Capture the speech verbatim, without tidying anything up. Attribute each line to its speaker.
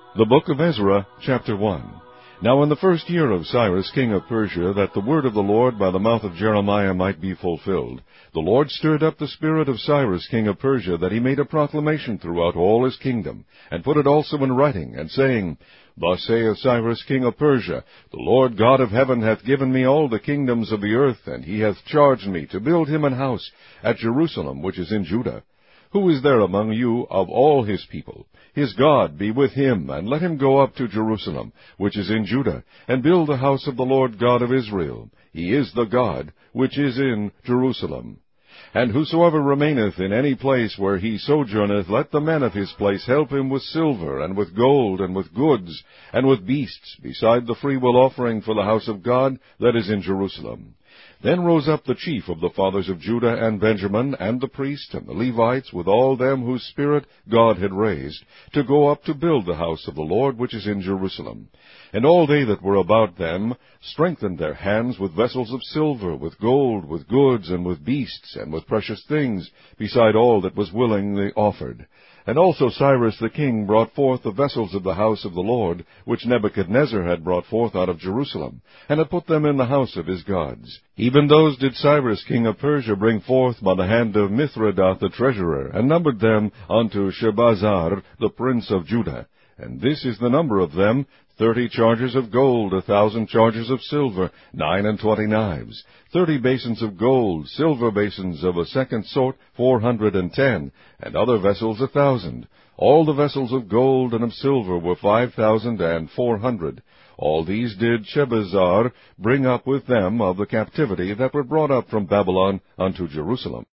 Speaker 1: The book of Ezra, chapter one. Now in the first year of Cyrus king of Persia, that the word of the Lord by the mouth of Jeremiah might be fulfilled, the Lord stirred up the spirit of Cyrus king of Persia, that he made a proclamation throughout all his kingdom, and put it also in writing, and saying, Thus saith Cyrus king of Persia, The Lord God of heaven hath given me all the kingdoms of the earth, and he hath charged me to build him an house at Jerusalem, which is in Judah. Who is there among you of all his people? His God be with him, and let him go up to Jerusalem, which is in Judah, and build the house of the Lord God of Israel. He is the God which is in Jerusalem. And whosoever remaineth in any place where he sojourneth, let the men of his place help him with silver, and with gold, and with goods, and with beasts, beside the freewill offering for the house of God that is in Jerusalem. Then rose up the chief of the fathers of Judah and Benjamin, and the priests, and the Levites, with all them whose spirit God had raised, to go up to build the house of the Lord which is in Jerusalem. And all they that were about them strengthened their hands with vessels of silver, with gold, with goods, and with beasts, and with precious things, beside all that was willingly offered. And also Cyrus the king brought forth the vessels of the house of the Lord, which Nebuchadnezzar had brought forth out of Jerusalem, and had put them in the house of his gods. Even those did Cyrus king of Persia bring forth by the hand of Mithredath the treasurer, and numbered them unto Shebazar the prince of Judah. And this is the number of them, thirty chargers of gold, a thousand chargers of silver, nine and twenty knives, thirty basins of gold, silver basins of a second sort, four hundred and ten, and other vessels a thousand. All the vessels of gold and of silver were five thousand and four hundred. All these did Shebazar bring up with them of the captivity that were brought up from Babylon unto Jerusalem.